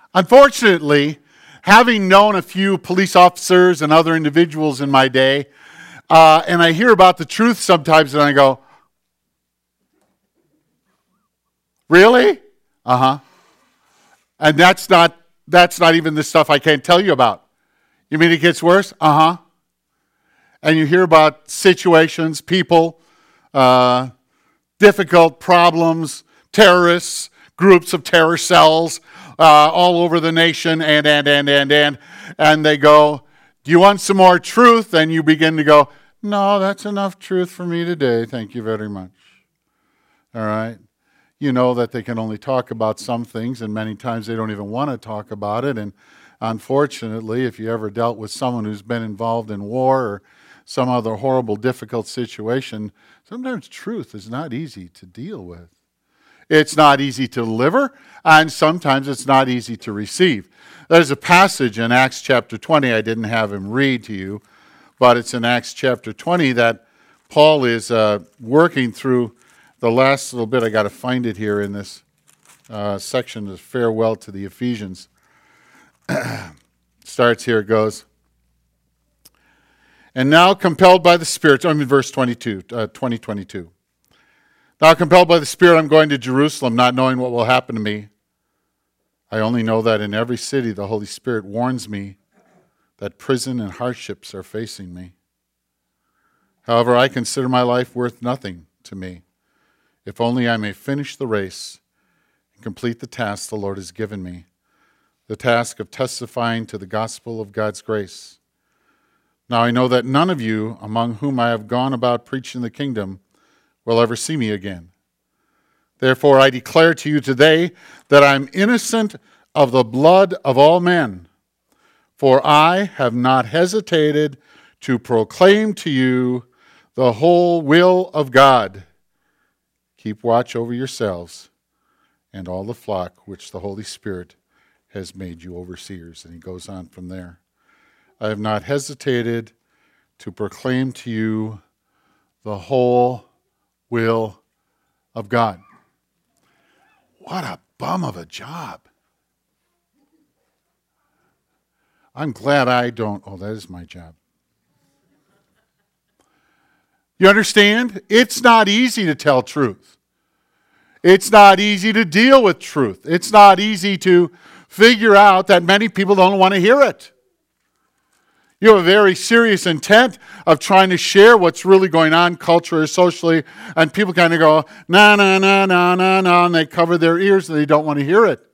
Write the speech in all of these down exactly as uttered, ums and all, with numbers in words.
Unfortunately, having known a few police officers and other individuals in my day, uh, and I hear about the truth sometimes and I go, really? Uh-huh. And that's not that's not even the stuff I can't tell you about. You mean it gets worse? Uh-huh. And you hear about situations, people, uh, difficult problems, terrorists, groups of terror cells uh, all over the nation, and, and, and, and, and, and they go, do you want some more truth? And you begin to go, no, that's enough truth for me today. Thank you very much. All right? You know that they can only talk about some things, and many times they don't even want to talk about it. And unfortunately, if you ever dealt with someone who's been involved in war or some other horrible, difficult situation, sometimes truth is not easy to deal with. It's not easy to deliver, and sometimes it's not easy to receive. There's a passage in Acts chapter twenty, I didn't have him read to you, but it's in Acts chapter twenty that Paul is uh, working through the last little bit. I got to find it here in this uh, section of farewell to the Ephesians. Starts here, it goes. And now compelled by the Spirit, I'm in verse twenty-two, uh, twenty, twenty-two. Now compelled by the Spirit, I'm going to Jerusalem, not knowing what will happen to me. I only know that in every city the Holy Spirit warns me that prison and hardships are facing me. However, I consider my life worth nothing to me, if only I may finish the race and complete the task the Lord has given me, the task of testifying to the gospel of God's grace. Now I know that none of you among whom I have gone about preaching the kingdom will ever see me again. Therefore I declare to you today that I am innocent of the blood of all men, for I have not hesitated to proclaim to you the whole will of God. Keep watch over yourselves and all the flock which the Holy Spirit has made you overseers. And he goes on from there. I have not hesitated to proclaim to you the whole will of God. What a bum of a job. I'm glad I don't. Oh, that is my job. You understand? It's not easy to tell truth. It's not easy to deal with truth. It's not easy to figure out that many people don't want to hear it. You have a very serious intent of trying to share what's really going on culturally, socially, and people kind of go, na, na, na, na, na, na, and they cover their ears and they don't want to hear it.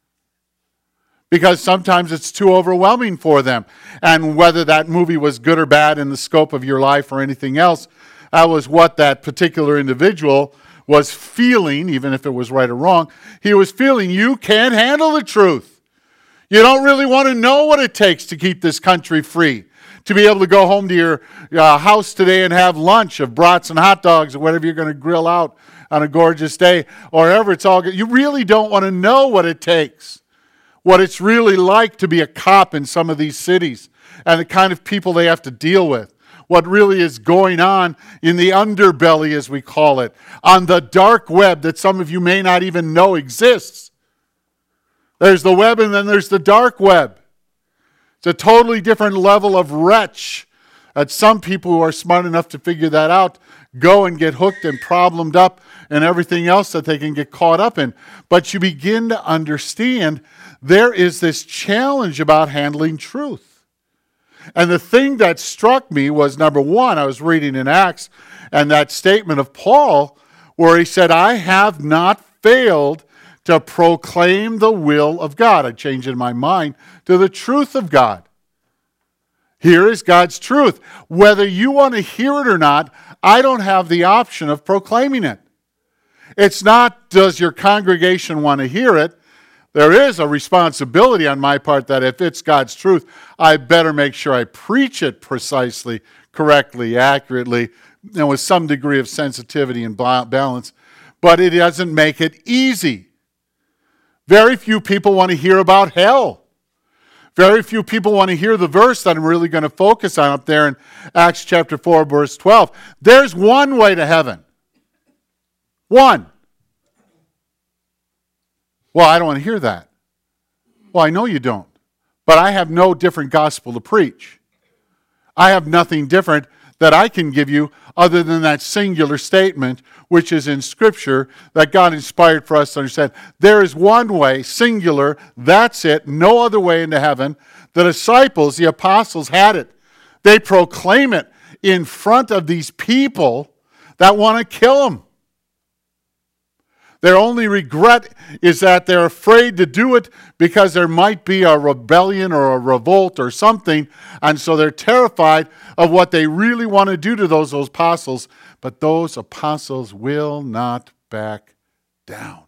Because sometimes it's too overwhelming for them. And whether that movie was good or bad in the scope of your life or anything else, that was what that particular individual was feeling, even if it was right or wrong. He was feeling, you can't handle the truth. You don't really want to know what it takes to keep this country free. To be able to go home to your uh, house today and have lunch of brats and hot dogs or whatever you're going to grill out on a gorgeous day, or ever it's all good. You really don't want to know what it takes. What it's really like to be a cop in some of these cities and the kind of people they have to deal with. What really is going on in the underbelly, as we call it, on the dark web that some of you may not even know exists. There's the web and then there's the dark web. It's a totally different level of wretch that some people who are smart enough to figure that out go and get hooked and problemed up and everything else that they can get caught up in. But you begin to understand there is this challenge about handling truth. And the thing that struck me was, number one, I was reading in Acts, and that statement of Paul where he said, I have not failed to proclaim the will of God. I changed it in my mind to the truth of God. Here is God's truth. Whether you want to hear it or not, I don't have the option of proclaiming it. It's not, does your congregation want to hear it? There is a responsibility on my part that if it's God's truth, I better make sure I preach it precisely, correctly, accurately, and with some degree of sensitivity and balance. But it doesn't make it easy. Very few people want to hear about hell. Very few people want to hear the verse that I'm really going to focus on up there in Acts chapter four, verse twelve. There's one way to heaven. One. Well, I don't want to hear that. Well, I know you don't. But I have no different gospel to preach. I have nothing different that I can give you other than that singular statement, which is in Scripture, that God inspired for us to understand. There is one way, singular, that's it, no other way into heaven. The disciples, the apostles had it. They proclaim it in front of these people that want to kill them. Their only regret is that they're afraid to do it because there might be a rebellion or a revolt or something, and so they're terrified of what they really want to do to those, those apostles, but those apostles will not back down.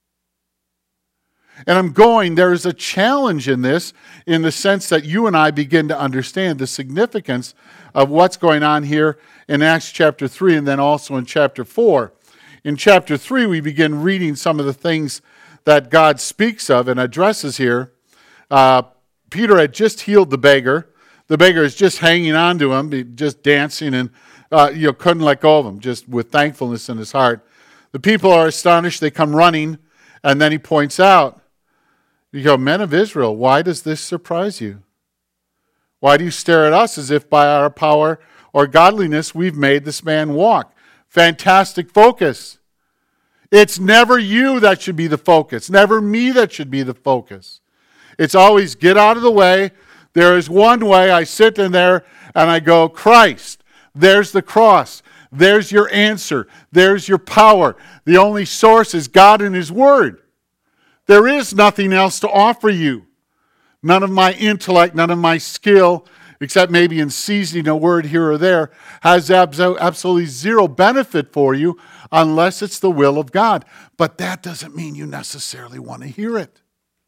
And I'm going, there is a challenge in this in the sense that you and I begin to understand the significance of what's going on here in Acts chapter three and then also in chapter four. In chapter three, we begin reading some of the things that God speaks of and addresses here. Uh, Peter had just healed the beggar. The beggar is just hanging on to him, just dancing, and uh, you know, couldn't let go of him, just with thankfulness in his heart. The people are astonished. They come running, and then he points out, you go, men of Israel, why does this surprise you? Why do you stare at us as if by our power or godliness we've made this man walk? Fantastic focus. It's never you that should be the focus. Never me that should be the focus. It's always get out of the way. There is one way. I sit in there and I go, Christ. There's the cross. There's your answer. There's your power. The only source is God and His Word. There is nothing else to offer you. None of my intellect, none of my skill, except maybe in seasoning a word here or there, has absolutely zero benefit for you unless it's the will of God. But that doesn't mean you necessarily want to hear it.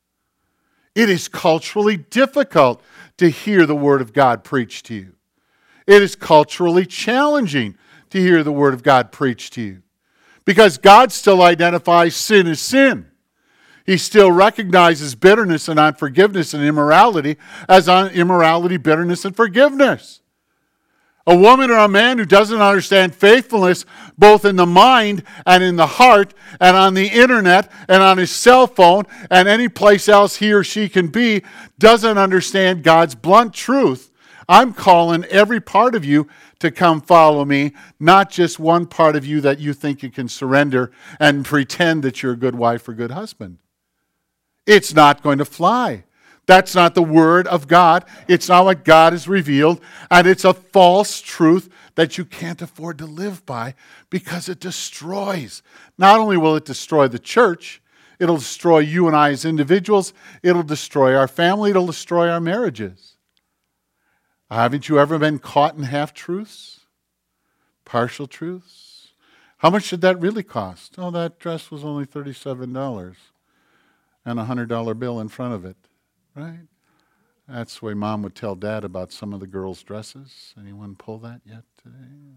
It is culturally difficult to hear the Word of God preached to you. It is culturally challenging to hear the Word of God preached to you. Because God still identifies sin as sin. He still recognizes bitterness and unforgiveness and immorality as immorality, bitterness, and forgiveness. A woman or a man who doesn't understand faithfulness both in the mind and in the heart and on the internet and on his cell phone and any place else he or she can be doesn't understand God's blunt truth. I'm calling every part of you to come follow me, not just one part of you that you think you can surrender and pretend that you're a good wife or good husband. It's not going to fly. That's not the Word of God. It's not what God has revealed. And it's a false truth that you can't afford to live by because it destroys. Not only will it destroy the church, it'll destroy you and I as individuals. It'll destroy our family. It'll destroy our marriages. Haven't you ever been caught in half-truths? Partial truths? How much did that really cost? Oh, that dress was only thirty-seven dollars. And a one hundred dollar bill in front of it, right? That's the way Mom would tell Dad about some of the girls' dresses. Anyone pull that yet today?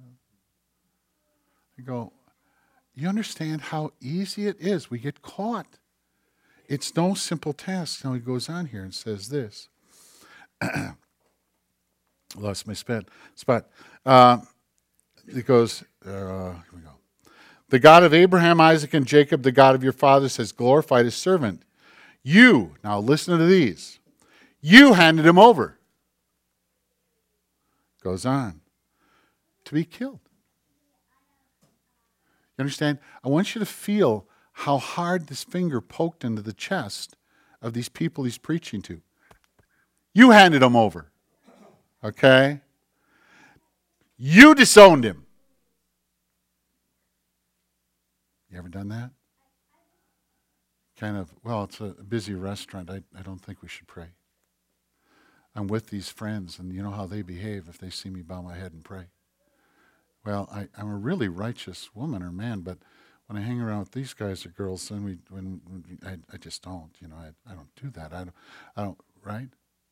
I go, you understand how easy it is? We get caught. It's no simple task. Now he goes on here and says this. Lost my spot. spot. Uh, it goes, uh, here we go. The God of Abraham, Isaac, and Jacob, the God of your fathers, has glorified His servant. You, now listen to these, you handed him over. Goes on. To be killed. You understand? I want you to feel how hard this finger poked into the chest of these people he's preaching to. You handed him over. Okay? You disowned him. You ever done that? Kind of, well, it's a busy restaurant. I, I don't think we should pray. I'm with these friends, and you know how they behave if they see me bow my head and pray. Well, I, I'm a really righteous woman or man, but when I hang around with these guys or girls, then we, when, when we, I, I just don't, you know, I, I don't do that. I don't, I don't, right?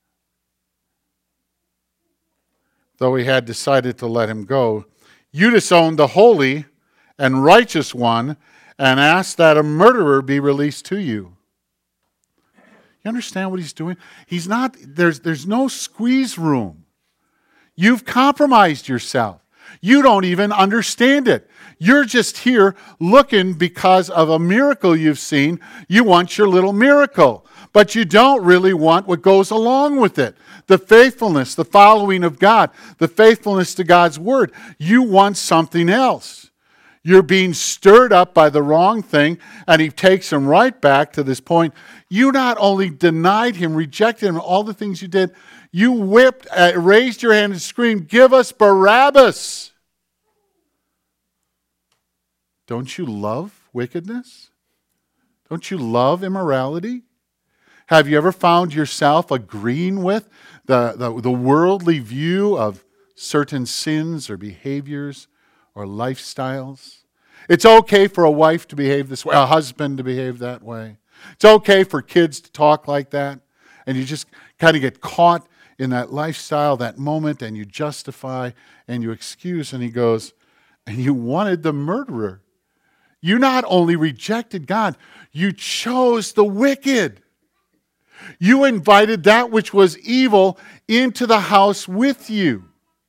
Though he had decided to let him go, you disowned the holy and righteous one and asked that a murderer be released to you. You understand what he's doing? He's not, there's, there's no squeeze room. You've compromised yourself. You don't even understand it. You're just here looking because of a miracle you've seen. You want your little miracle. but you don't really want what goes along with it. The faithfulness, the following of God, the faithfulness to God's word. You want something else. You're being stirred up by the wrong thing, and he takes him right back to this point. You not only denied him, rejected him, all the things you did, you whipped, uh, raised your hand and screamed, "Give us Barabbas!" Don't you love wickedness? Don't you love immorality? Have you ever found yourself agreeing with the, the, the worldly view of certain sins or behaviors or lifestyles? It's okay for a wife to behave this way, a husband to behave that way. It's okay for kids to talk like that. And you just kind of get caught in that lifestyle, that moment, and you justify and you excuse. And he goes, and you wanted the murderer. You not only rejected God, you chose the wicked. You invited that which was evil into the house with you.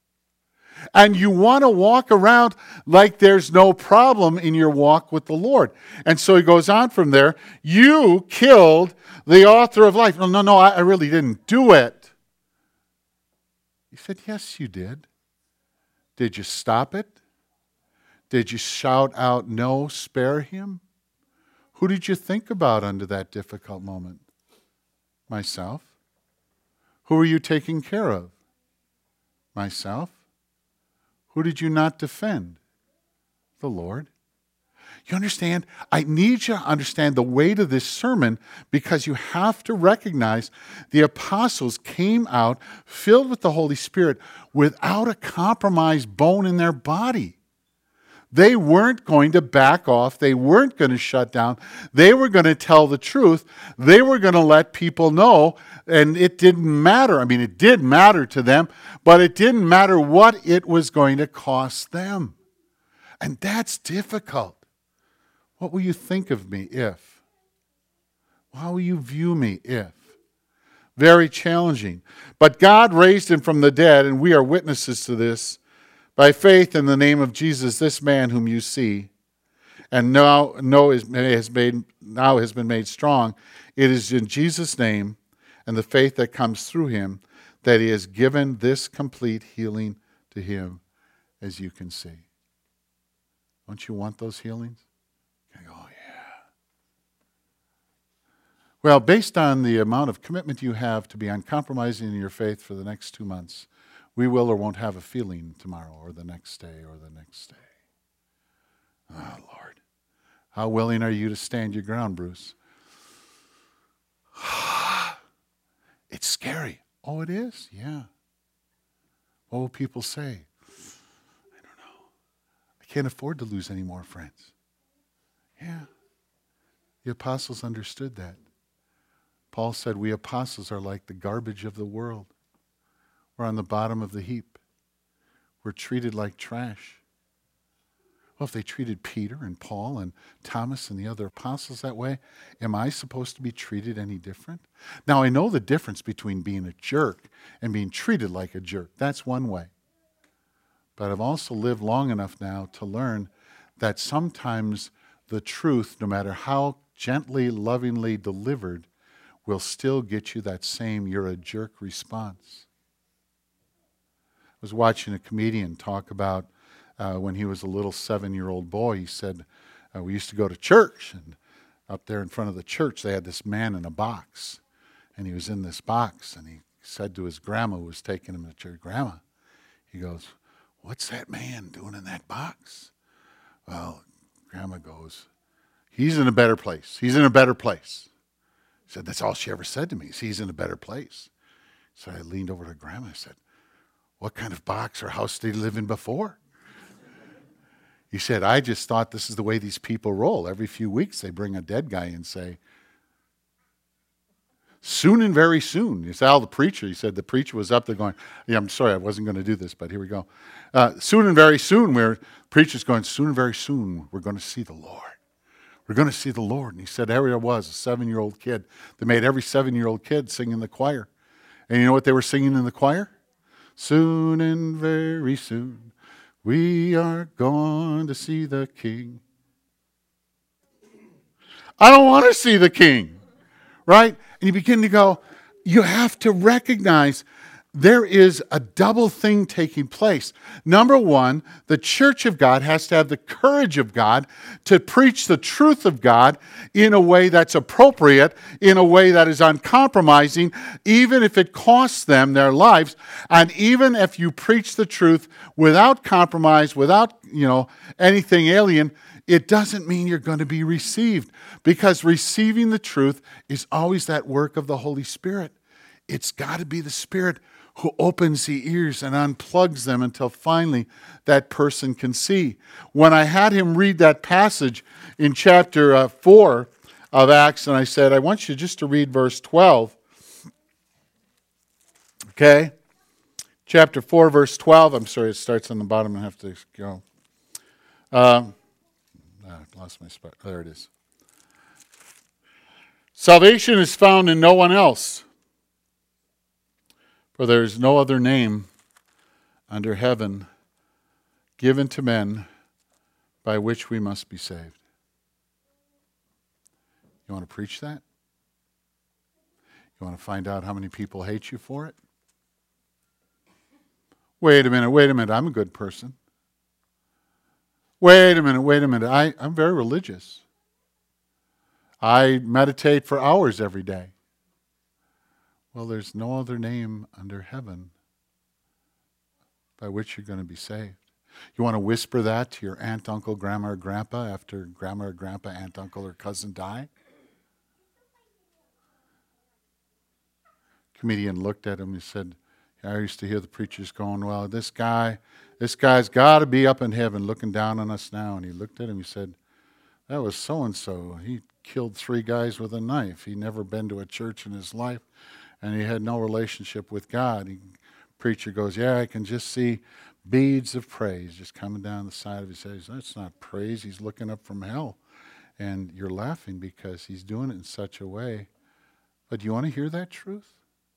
And you want to walk around like there's no problem in your walk with the Lord. And so he goes on from there. You killed the author of life. No, no, no, I really didn't do it. He said, yes, you did. Did you stop it? Did you shout out, no, spare him? Who did you think about under that difficult moment? Myself. Who are you taking care of? Myself. Who did you not defend? The Lord. You understand? I need you to understand the weight of this sermon, because you have to recognize the apostles came out filled with the Holy Spirit without a compromised bone in their body. They weren't going to back off. They weren't going to shut down. They were going to tell the truth. They were going to let people know, and it didn't matter. I mean, it did matter to them, but it didn't matter what it was going to cost them. And that's difficult. What will you think of me if? How will you view me if? Very challenging. But God raised him from the dead, and we are witnesses to this. By faith in the name of Jesus, this man whom you see, and now know is, has made, now has been made strong, it is in Jesus' name and the faith that comes through him that he has given this complete healing to him, as you can see. Don't you want those healings? You go, oh yeah. Well, based on the amount of commitment you have to be uncompromising in your faith for the next two months, we will or won't have a feeling tomorrow or the next day or the next day. Oh, Lord. How willing are you to stand your ground, Bruce? It's scary. Oh, it is? Yeah. What will people say? I don't know. I can't afford to lose any more friends. Yeah. The apostles understood that. Paul said, we apostles are like the garbage of the world. We're on the bottom of the heap. We're treated like trash. Well, if they treated Peter and Paul and Thomas and the other apostles that way, am I supposed to be treated any different? Now, I know the difference between being a jerk and being treated like a jerk. That's one way. But I've also lived long enough now to learn that sometimes the truth, no matter how gently, lovingly delivered, will still get you that same you're a jerk response. I was watching a comedian talk about uh, when he was a little seven-year-old boy. He said, uh, we used to go to church, and up there in front of the church they had this man in a box. And he was in this box, and he said to his grandma who was taking him to church, Grandma, he goes, what's that man doing in that box? Well, Grandma goes, he's in a better place. He's in a better place. He said, that's all she ever said to me, is he's in a better place. So I leaned over to Grandma and said, what kind of box or house did he live in before? He said, I just thought this is the way these people roll. Every few weeks they bring a dead guy and say, soon and very soon. It's Al the preacher. He said the preacher was up there going, yeah, I'm sorry, I wasn't going to do this, but here we go. Uh, soon and very soon, where preacher's going, soon and very soon, we're going to see the Lord. We're going to see the Lord. And he said, there I was, a seven-year-old kid. They made every seven-year-old kid sing in the choir. And you know what they were singing in the choir? Soon and very soon, we are going to see the King. I don't want to see the King, right? And you begin to go, you have to recognize there is a double thing taking place. Number one, the church of God has to have the courage of God to preach the truth of God in a way that's appropriate, in a way that is uncompromising, even if it costs them their lives. And even if you preach the truth without compromise, without, you know, anything alien, it doesn't mean you're going to be received. Because receiving the truth is always that work of the Holy Spirit. It's got to be the Spirit who opens the ears and unplugs them until finally that person can see. When I had him read that passage in chapter uh, four of Acts, and I said, I want you just to read verse twelve. Okay? Chapter four, verse twelve. I'm sorry, it starts on the bottom. I have to go. Um, I lost my spot. There it is. Salvation is found in no one else. For there is no other name under heaven given to men by which we must be saved. You want to preach that? You want to find out how many people hate you for it? Wait a minute, wait a minute, I'm a good person. Wait a minute, wait a minute, I, I'm very religious. I meditate for hours every day. Well, there's no other name under heaven by which you're going to be saved. You want to whisper that to your aunt, uncle, grandma, or grandpa after grandma or grandpa, aunt, uncle, or cousin die? Comedian looked at him and said, I used to hear the preachers going, well, this guy, this guy's got to be up in heaven looking down on us now. And he looked at him, he said, that was so-and-so. He killed three guys with a knife. He'd never been to a church in his life. And he had no relationship with God. The preacher goes, yeah, I can just see beads of praise just coming down the side of his head. That's not praise. He's looking up from hell. And you're laughing because he's doing it in such a way. But do you want to hear that truth?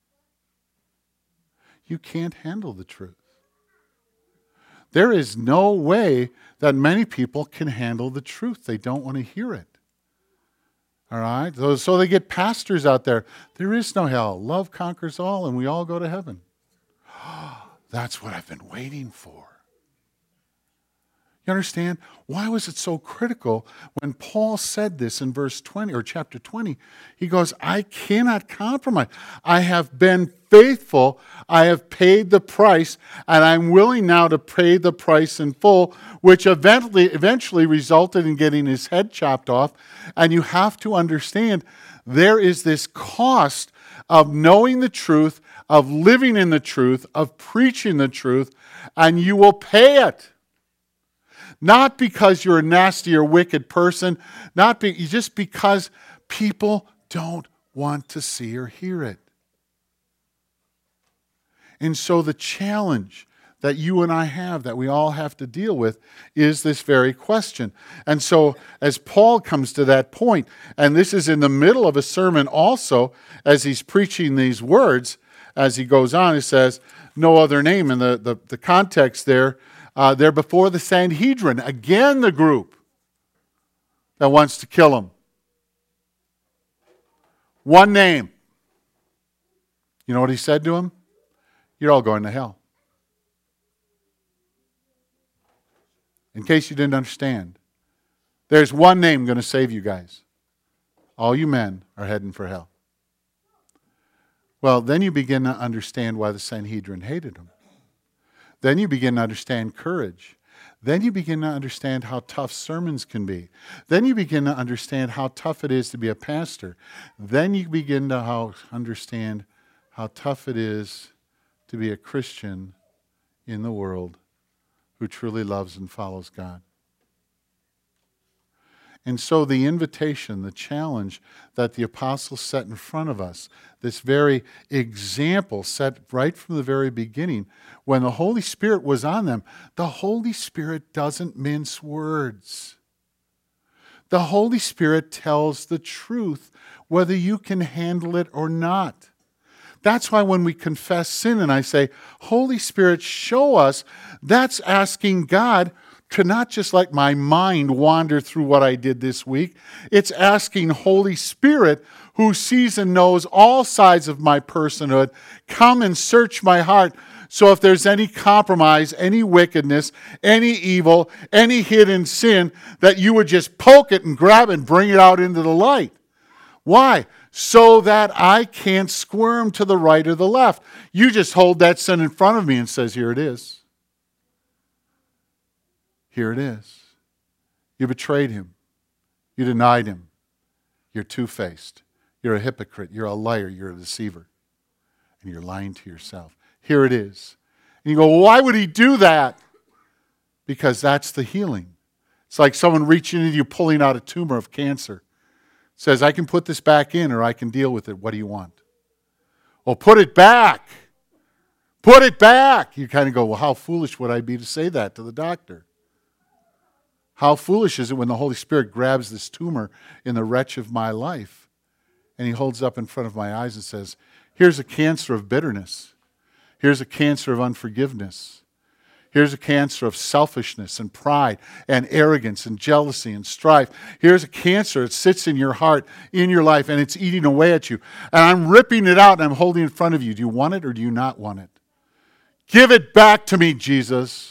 You can't handle the truth. There is no way that many people can handle the truth. They don't want to hear it. All right? So, so they get pastors out there. There is no hell. Love conquers all, and we all go to heaven. That's what I've been waiting for. You understand? Why was it so critical when Paul said this in verse twenty or chapter twenty? He goes, I cannot compromise. I have been faithful. I have paid the price, and I'm willing now to pay the price in full, which eventually, eventually resulted in getting his head chopped off. And you have to understand, there is this cost of knowing the truth, of living in the truth, of preaching the truth, and you will pay it. Not because you're a nasty or wicked person, not be, just because people don't want to see or hear it. And so the challenge that you and I have, that we all have to deal with, is this very question. And so as Paul comes to that point, and this is in the middle of a sermon also, as he's preaching these words, as he goes on, he says, no other name. In the, the, the context there, Uh, they're before the Sanhedrin, again the group that wants to kill him. One name. You know what he said to him? You're all going to hell. In case you didn't understand, there's one name going to save you guys. All you men are heading for hell. Well, then you begin to understand why the Sanhedrin hated him. Then you begin to understand courage. Then you begin to understand how tough sermons can be. Then you begin to understand how tough it is to be a pastor. Then you begin to how, understand how tough it is to be a Christian in the world who truly loves and follows God. And so the invitation, the challenge that the apostles set in front of us, this very example set right from the very beginning, when the Holy Spirit was on them, the Holy Spirit doesn't mince words. The Holy Spirit tells the truth, whether you can handle it or not. That's why when we confess sin and I say, Holy Spirit, show us, that's asking God to not just let my mind wander through what I did this week. It's asking Holy Spirit, who sees and knows all sides of my personhood, come and search my heart. So if there's any compromise, any wickedness, any evil, any hidden sin, that you would just poke it and grab it and bring it out into the light. Why? So that I can't squirm to the right or the left. You just hold that sin in front of me and says, here it is. Here it is. You betrayed him. You denied him. You're two-faced. You're a hypocrite. You're a liar. You're a deceiver. And you're lying to yourself. Here it is. And you go, well, why would he do that? Because that's the healing. It's like someone reaching into you, pulling out a tumor of cancer. Says, I can put this back in or I can deal with it. What do you want? Well, put it back. Put it back. You kind of go, well, how foolish would I be to say that to the doctor? How foolish is it when the Holy Spirit grabs this tumor in the wretch of my life and he holds up in front of my eyes and says, here's a cancer of bitterness. Here's a cancer of unforgiveness. Here's a cancer of selfishness and pride and arrogance and jealousy and strife. Here's a cancer that sits in your heart, in your life, and it's eating away at you. And I'm ripping it out and I'm holding it in front of you. Do you want it or do you not want it? Give it back to me, Jesus.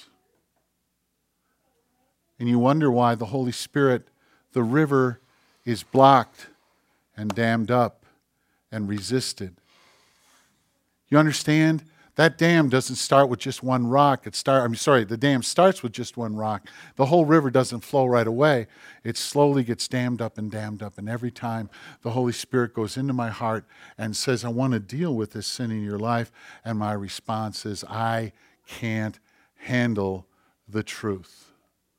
And you wonder why the Holy Spirit, the river, is blocked and dammed up and resisted. You understand? That dam doesn't start with just one rock. It start, I'm sorry, the dam starts with just one rock. The whole river doesn't flow right away. It slowly gets dammed up and dammed up. And every time the Holy Spirit goes into my heart and says, I want to deal with this sin in your life, and my response is, I can't handle the truth.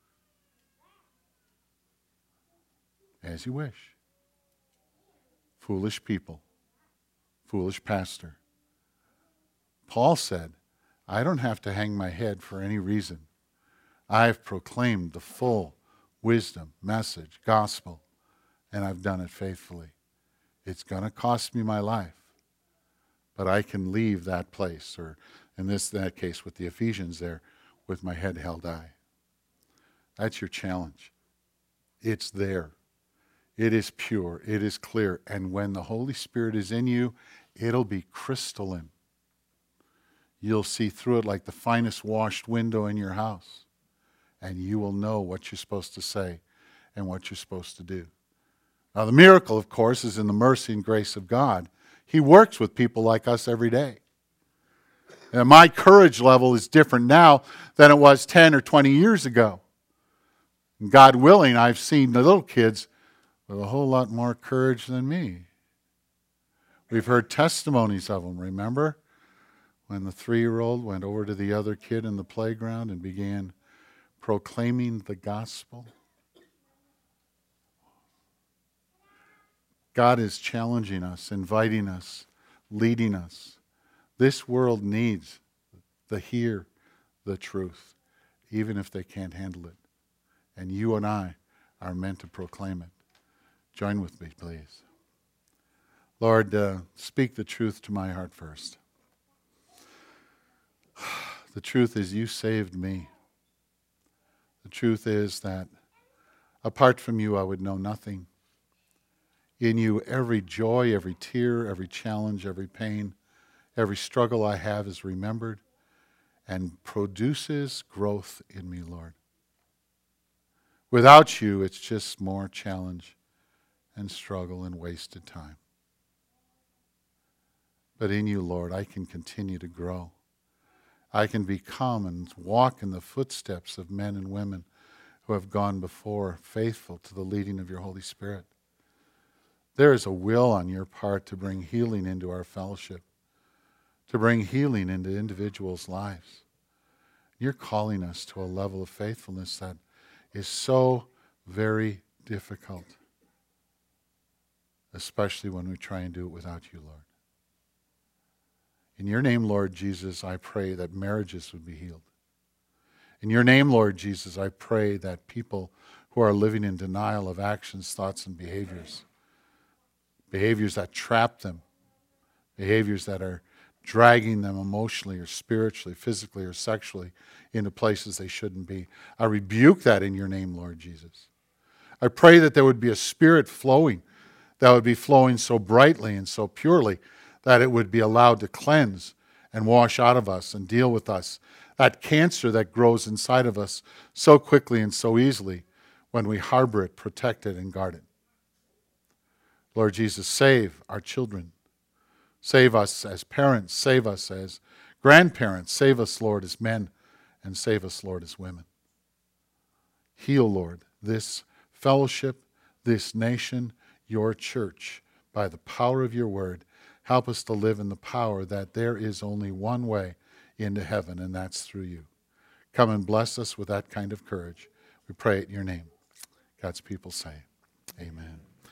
As you wish. Foolish people. Foolish pastor. Paul said, I don't have to hang my head for any reason. I have proclaimed the full wisdom, message, gospel, and I've done it faithfully. It's going to cost me my life, but I can leave that place, or in this that case with the Ephesians there, with my head held high. That's your challenge. It's there. It is pure. It is clear. And when the Holy Spirit is in you, it'll be crystalline. You'll see through it like the finest washed window in your house. And you will know what you're supposed to say and what you're supposed to do. Now, the miracle, of course, is in the mercy and grace of God. He works with people like us every day. And my courage level is different now than it was ten or twenty years ago. And God willing, I've seen the little kids with a whole lot more courage than me. We've heard testimonies of them, remember? When the three-year-old went over to the other kid in the playground and began proclaiming the gospel. God is challenging us, inviting us, leading us. This world needs to hear the truth, even if they can't handle it. And you and I are meant to proclaim it. Join with me, please. Lord, uh, speak the truth to my heart first. The truth is you saved me. The truth is that apart from you, I would know nothing. In you, every joy, every tear, every challenge, every pain, every struggle I have is remembered and produces growth in me, Lord. Without you, it's just more challenge and struggle and wasted time. But in you, Lord, I can continue to grow. I can become and walk in the footsteps of men and women who have gone before, faithful to the leading of your Holy Spirit. There is a will on your part to bring healing into our fellowship, to bring healing into individuals' lives. You're calling us to a level of faithfulness that is so very difficult, especially when we try and do it without you, Lord. In your name, Lord Jesus, I pray that marriages would be healed. In your name, Lord Jesus, I pray that people who are living in denial of actions, thoughts, and behaviors, behaviors that trap them, behaviors that are dragging them emotionally or spiritually, physically or sexually into places they shouldn't be. I rebuke that in your name, Lord Jesus. I pray that there would be a spirit flowing that would be flowing so brightly and so purely that it would be allowed to cleanse and wash out of us and deal with us. That cancer that grows inside of us so quickly and so easily when we harbor it, protect it, and guard it. Lord Jesus, save our children. Save us as parents. Save us as grandparents. Save us, Lord, as men. And save us, Lord, as women. Heal, Lord, this fellowship, this nation, your church, by the power of your word. Help us to live in the power that there is only one way into heaven, and that's through you. Come and bless us with that kind of courage. We pray it in your name. God's people say, amen.